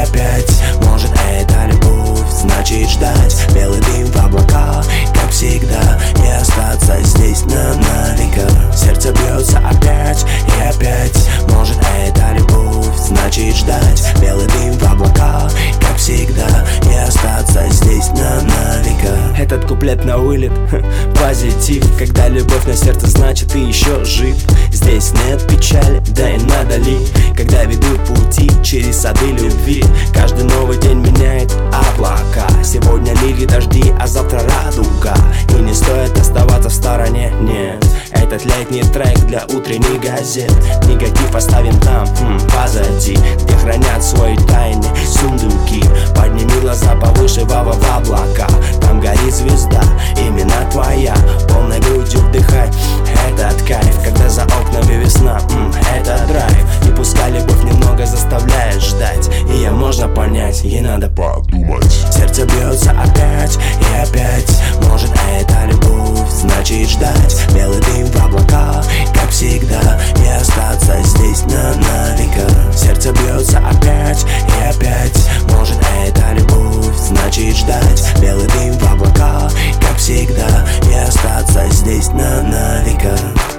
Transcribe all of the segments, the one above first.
опять, может это любовь, значит ждать белый дым в облака, как всегда, и остаться здесь на века. Сердце бьется опять и опять, может это любовь, значит ждать белый дым в облака, как всегда, и остаться здесь на века. Этот куплет на вылет, позитив. Когда любовь на сердце, значит ты еще жив. Здесь нет печали, да и надо ли. Когда ведут пути через сады любви, каждый новый день меняет облака. Сегодня лили дожди, а завтра радуга. И не стоит оставаться в стороне, нет. Этот летний трек для утренних газет. Негатив оставим там, позади, где хранят свои тайны сундуки. Подними глаза повыше в облака, там горит звезда, именно твоя. Полной грудью вдыхай этот кайф, когда за окнами весна, это драйв. И пускай любовь немного заставляет ждать, ее можно понять, ей надо подумать. Сердце бьется опять и опять, может это любовь, значит ждать белый дым в облака, как всегда, и остаться здесь на века. Сердце бьется опять и опять, может это любовь, значит ждать белый дым в облака, как всегда, и остаться здесь на века.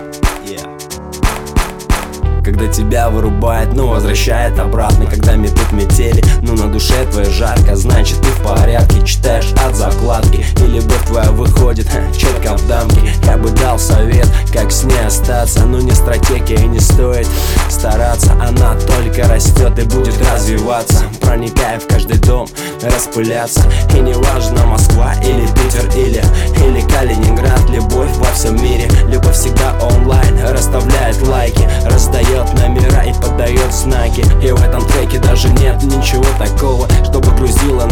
Когда тебя вырубает, но возвращает обратно. Когда метут метели, но на душе твоей жарко, значит ты в порядке. Читаешь от закладки, и любовь твоя выходит четко в дамки. Я бы дал совет, как с ней остаться, но не стратегия и не стоит стараться. Она только растет и будет развиваться, проникая в каждый дом, распыляться. И не важно, Москва или Питер, или Калининград. Любовь во всем мире, любовь всегда онлайн. Расставляет лайки, раздает номера и подает знаки. И в этом треке даже нет ничего такого, чтобы грузило